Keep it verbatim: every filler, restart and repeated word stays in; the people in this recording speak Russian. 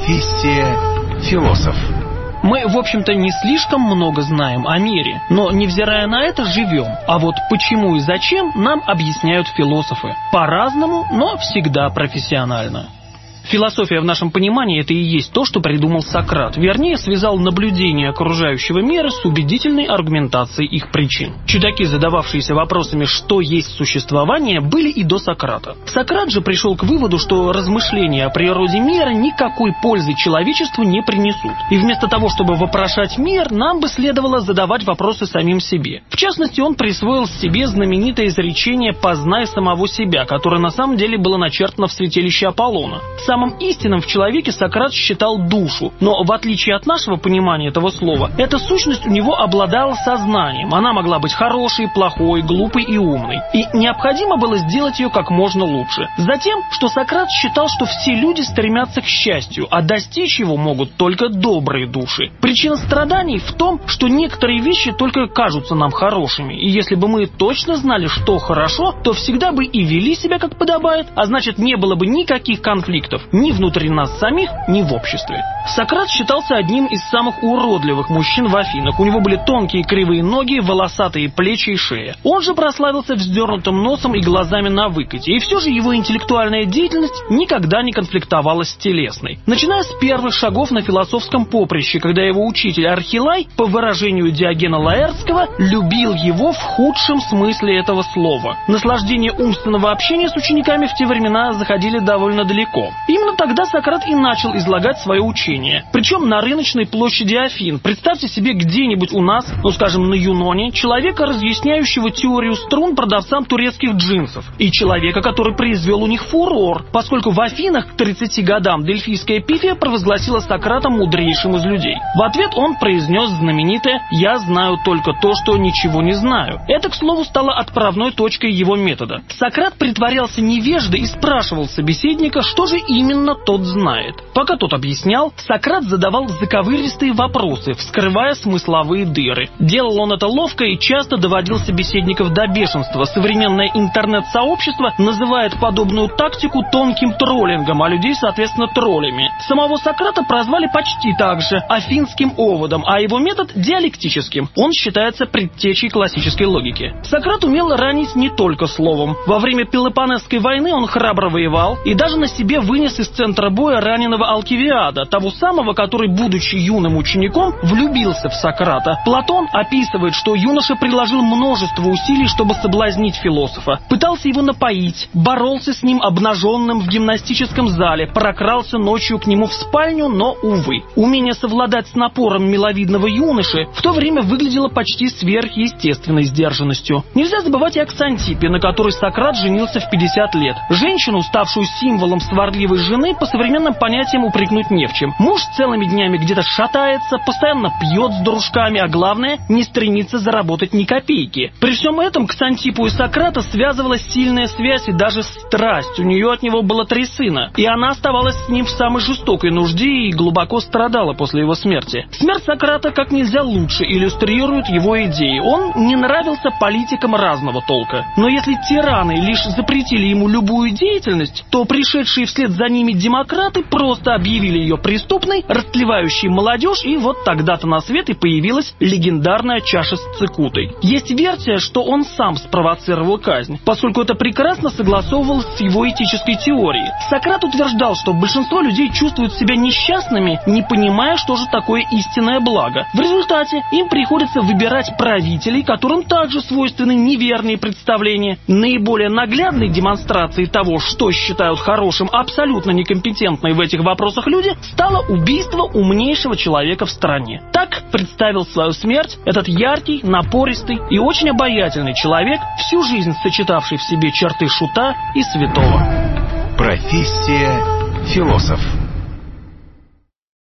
Профессия философ. Мы, в общем-то, не слишком много знаем о мире, но, невзирая на это, живем. А вот почему и зачем нам объясняют философы. По-разному, но всегда профессионально. Философия в нашем понимании – это и есть то, что придумал Сократ. Вернее, связал наблюдение окружающего мира с убедительной аргументацией их причин. Чудаки, задававшиеся вопросами, что есть существование, были и до Сократа. Сократ же пришел к выводу, что размышления о природе мира никакой пользы человечеству не принесут. И вместо того, чтобы вопрошать мир, нам бы следовало задавать вопросы самим себе. В частности, он присвоил себе знаменитое изречение «познай самого себя», которое на самом деле было начертано в святилище Аполлона. Самым истинным в человеке Сократ считал душу, но в отличие от нашего понимания этого слова, эта сущность у него обладала сознанием. Она могла быть хорошей, плохой, глупой и умной. И необходимо было сделать ее как можно лучше. Затем, что Сократ считал, что все люди стремятся к счастью, а достичь его могут только добрые души. Причина страданий в том, что некоторые вещи только кажутся нам хорошими, и если бы мы точно знали, что хорошо, то всегда бы и вели себя как подобает, а значит, не было бы никаких конфликтов ни внутри нас самих, ни в обществе. Сократ считался одним из самых уродливых мужчин в Афинах. У него были тонкие кривые ноги, волосатые плечи и шея. Он же прославился вздернутым носом и глазами на выкате. И все же его интеллектуальная деятельность никогда не конфликтовала с телесной. Начиная с первых шагов на философском поприще, когда его учитель Архилай, по выражению Диогена Лаэртского, любил его в худшем смысле этого слова. Наслаждение умственного общения с учениками в те времена заходили довольно далеко. Именно тогда Сократ и начал излагать свое учение. Причем на рыночной площади Афин. Представьте себе где-нибудь у нас, ну скажем, на Юноне, человека, разъясняющего теорию струн продавцам турецких джинсов. И человека, который произвел у них фурор, поскольку в Афинах к тридцати годам Дельфийская Пифия провозгласила Сократа мудрейшим из людей. В ответ он произнес знаменитое «Я знаю только то, что ничего не знаю». Это, к слову, стало отправной точкой его метода. Сократ притворялся невеждой и спрашивал собеседника, что же именно тот знает. Пока тот объяснял, Сократ задавал заковыристые вопросы, вскрывая смысловые дыры. Делал он это ловко и часто доводил собеседников до бешенства. Современное интернет-сообщество называет подобную тактику тонким троллингом, а людей, соответственно, троллями. Самого Сократа прозвали почти так же – афинским оводом, а его метод – диалектическим. Он считается предтечей классической логики. Сократ умел ранить не только словом. Во время Пелопоннесской войны он храбро воевал и даже на себе вынес из центра боя раненого Алкивиада, того самого, который, будучи юным учеником, влюбился в Сократа. Платон описывает, что юноша приложил множество усилий, чтобы соблазнить философа. Пытался его напоить, боролся с ним обнаженным в гимнастическом зале, прокрался ночью к нему в спальню, но, увы. Умение совладать с напором миловидного юноши в то время выглядело почти сверхъестественной сдержанностью. Нельзя забывать и о Ксантиппе, на которой Сократ женился в пятьдесят лет. Женщину, ставшую символом сварливой жены, по современным понятиям упрекнуть не в чем. Муж целыми днями где-то шатается, постоянно пьет с дружками, а главное, не стремится заработать ни копейки. При всем этом Ксантиппу и Сократа связывала сильная связь и даже страсть. У нее от него было три сына, и она оставалась с ним в самой жестокой нужде и глубоко страдала после его смерти. Смерть Сократа как нельзя лучше иллюстрирует его идеи. Он не нравился политикам разного толка. Но если тираны лишь запретили ему любую деятельность, то пришедшие вслед за ними демократы просто объявили ее преступной, растлевающей молодежь, и вот тогда-то на свет и появилась легендарная чаша с цикутой. Есть версия, что он сам спровоцировал казнь, поскольку это прекрасно согласовывалось с его этической теорией. Сократ утверждал, что большинство людей чувствуют себя несчастными, не понимая, что же такое истинное благо. В результате им приходится выбирать правителей, которым также свойственны неверные представления. Наиболее наглядной демонстрацией того, что считают хорошим абсолютно некомпетентные в этих вопросах люди, стало убийство умнейшего человека в стране. Так представил свою смерть этот яркий, напористый и очень обаятельный человек, всю жизнь сочетавший в себе черты шута и святого. Профессия философ.